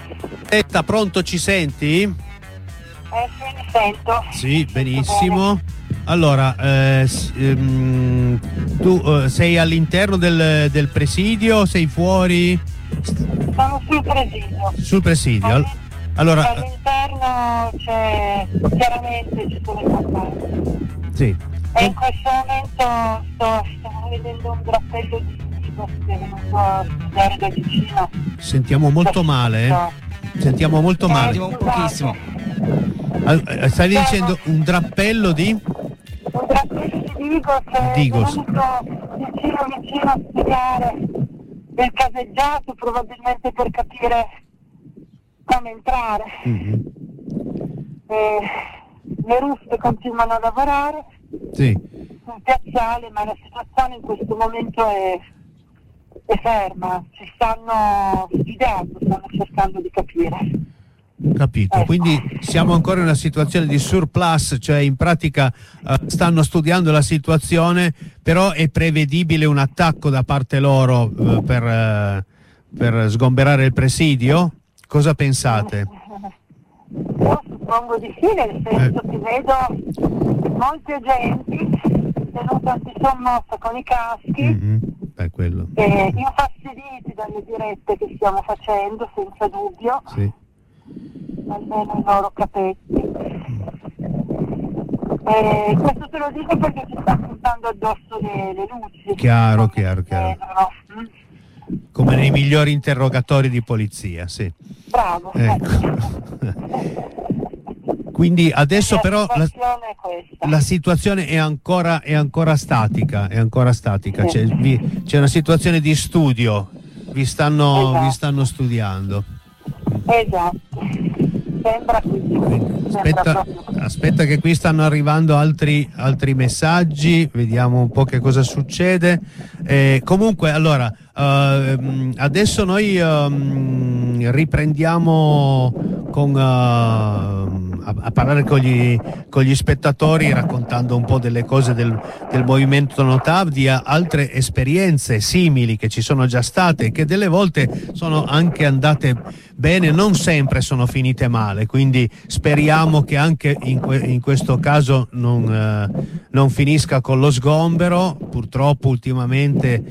Pronto, ci senti? Sì, mi sento. Sì, benissimo. Allora, tu sei all'interno del presidio, sei fuori? Sono sul presidio. Sul presidio. Allora, all'interno chiaramente ci sono i compagni. sì. E in questo momento stiamo vedendo un drappello di Vigo che è venuto a studiare da vicino. Sentiamo molto male, Sentiamo molto male. Pochissimo. Stavi dicendo un drappello di? Un drappello di Vigo che è venuto vicino a studiare del caseggiato, probabilmente per capire come entrare. Mm-hmm. Le ruspe continuano a lavorare. Sì. Sul piazzale, ma la situazione in questo momento è ferma, ci stanno studiando, stanno cercando di capire. Capito, quindi siamo ancora in una situazione di surplus, cioè in pratica stanno studiando la situazione, però è prevedibile un attacco da parte loro per sgomberare il presidio? Cosa pensate? Io suppongo di sì, nel senso che vedo molti agenti tenuti antisommossa con i caschi, quello. infastiditi dalle dirette che stiamo facendo, senza dubbio, sì. Almeno i loro capetti. Questo te lo dico perché ci sta puntando addosso le luci. Chiaro. Come nei migliori interrogatori di polizia, sì. Bravo. Ecco. Quindi adesso però la situazione è ancora statica, Sì. C'è una situazione di studio, vi stanno studiando. Esatto. Sembra così. Aspetta che qui stanno arrivando altri messaggi, vediamo un po' che cosa succede. Comunque, allora, adesso noi riprendiamo a parlare con gli spettatori, raccontando un po' delle cose del movimento Notav, di altre esperienze simili che ci sono già state e che delle volte sono anche andate bene, non sempre sono finite male, quindi speriamo che anche in questo caso non finisca con lo sgombero. Purtroppo ultimamente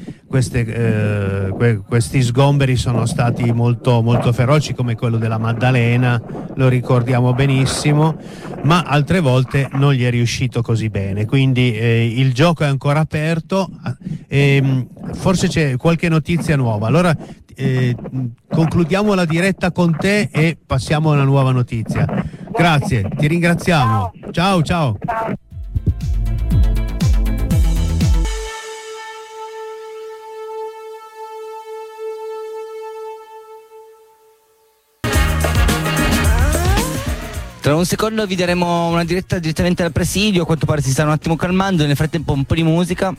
questi sgomberi sono stati molto, molto feroci, come quello della Maddalena, lo ricordiamo benissimo, ma altre volte non gli è riuscito così bene, quindi il gioco è ancora aperto, forse c'è qualche notizia nuova. Allora concludiamo la diretta con te e passiamo a una nuova notizia. Grazie, ti ringraziamo. Ciao. Tra un secondo vi daremo una diretta direttamente dal presidio, a quanto pare si sta un attimo calmando, nel frattempo un po' di musica.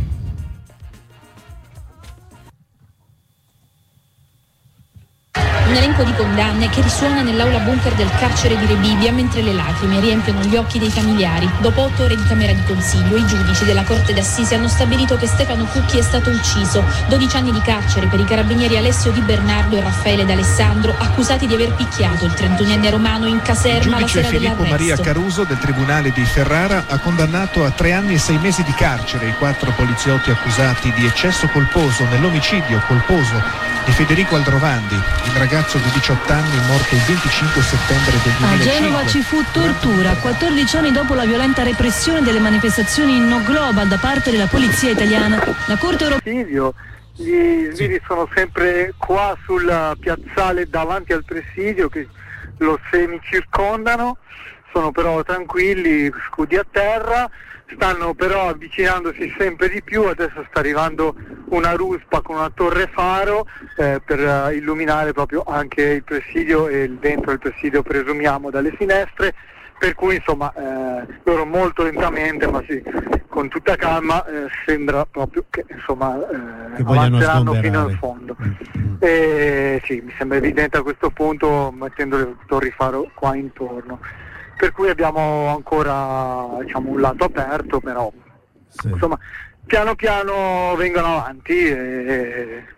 Un elenco di condanne che risuona nell'aula bunker del carcere di Rebibbia mentre le lacrime riempiono gli occhi dei familiari. Dopo 8 ore di camera di consiglio, i giudici della Corte d'Assise hanno stabilito che Stefano Cucchi è stato ucciso. 12 anni di carcere per i carabinieri Alessio Di Bernardo e Raffaele D'Alessandro, accusati di aver picchiato il 31enne romano in caserma la sera dell'arresto. Il giudice Filippo Maria Caruso del Tribunale di Ferrara ha condannato a 3 anni e 6 mesi di carcere i 4 poliziotti accusati di eccesso colposo nell'omicidio colposo di Federico Aldrovandi, il ragazzo di 18 anni morto il 25 settembre del 2005. A Genova ci fu tortura 14 anni dopo la violenta repressione delle manifestazioni in No Global da parte della polizia italiana. La Corte europea. Gli svili sono sempre qua sul piazzale davanti al presidio che lo semicircondano, sono però tranquilli, scudi a terra. Stanno però avvicinandosi sempre di più, adesso sta arrivando una ruspa con una torre faro per illuminare proprio anche il presidio e dentro il presidio, presumiamo, dalle finestre, per cui insomma loro molto lentamente, ma sì, con tutta calma, sembra proprio che insomma avanzeranno fino al fondo. Sì, mi sembra evidente a questo punto, mettendo le torri faro qua intorno. Per cui abbiamo ancora, diciamo, un lato aperto, però insomma piano piano vengono avanti e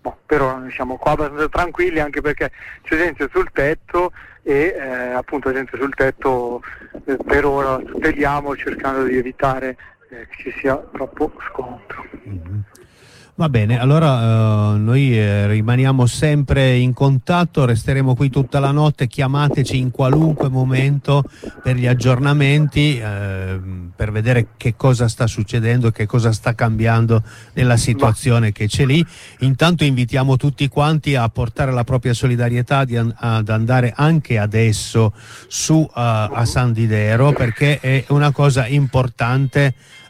per ora noi siamo qua abbastanza tranquilli, anche perché c'è gente sul tetto e appunto gente sul tetto per ora tuteliamo cercando di evitare che ci sia troppo scontro. Va bene, allora noi rimaniamo sempre in contatto, resteremo qui tutta la notte, chiamateci in qualunque momento per gli aggiornamenti, per vedere che cosa sta succedendo, che cosa sta cambiando nella situazione che c'è lì. Intanto invitiamo tutti quanti a portare la propria solidarietà, ad andare anche adesso su a San Didero, perché è una cosa importante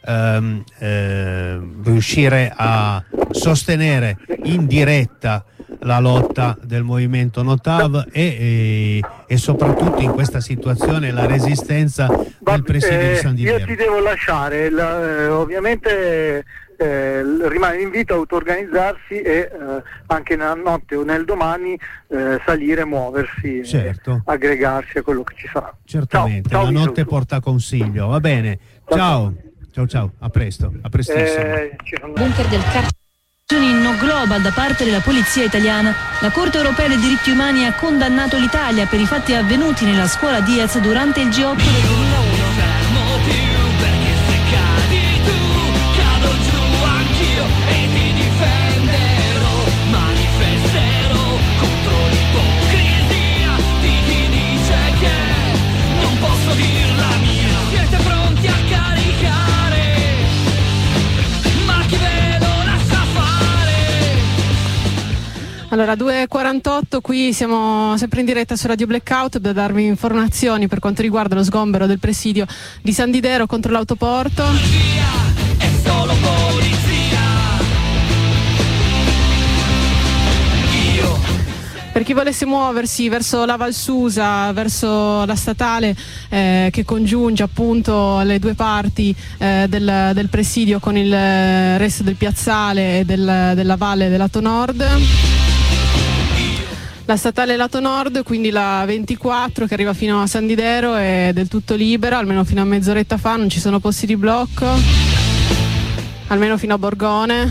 riuscire a sostenere in diretta la lotta del movimento Notav e soprattutto in questa situazione la resistenza del presidio di San Didero. Io ti devo lasciare, ovviamente rimane l'invito a auto-organizzarsi e anche nella notte o nel domani salire, muoversi, certo, aggregarsi a quello che ci sarà. Certamente, ciao, la notte porta consiglio, va bene, ciao. Ciao, a presto, a prestissimo. Bunker del in no global da parte della polizia italiana. La Corte europea dei diritti umani ha condannato l'Italia per i fatti avvenuti nella scuola Diaz durante il G8 del 2001. Allora, 2:48, qui siamo sempre in diretta su Radio Blackout da darvi informazioni per quanto riguarda lo sgombero del presidio di San Didero contro l'autoporto. È solo polizia. Per chi volesse muoversi verso la Valsusa, verso la statale che congiunge appunto le due parti del presidio con il resto del piazzale e della valle del lato nord. La statale lato nord, quindi la 24 che arriva fino a San Didero, è del tutto libera, almeno fino a mezz'oretta fa, non ci sono posti di blocco, almeno fino a Borgone.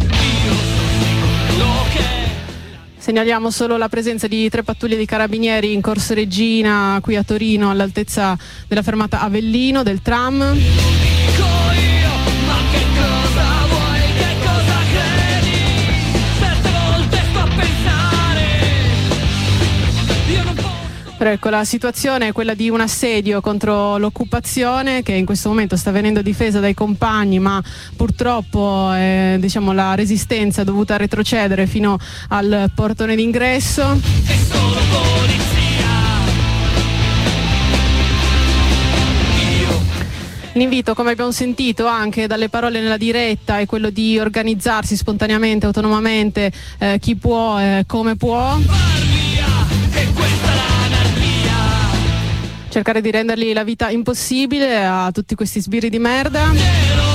Segnaliamo solo la presenza di 3 pattuglie di carabinieri in Corso Regina, qui a Torino, all'altezza della fermata Avellino del tram. Però ecco, la situazione è quella di un assedio contro l'occupazione che in questo momento sta venendo difesa dai compagni, ma purtroppo diciamo, la resistenza è dovuta retrocedere fino al portone d'ingresso. È solo polizia. L'invito, come abbiamo sentito anche dalle parole nella diretta, è quello di organizzarsi spontaneamente, autonomamente, chi può, come può. Cercare di rendergli la vita impossibile a tutti questi sbirri di merda.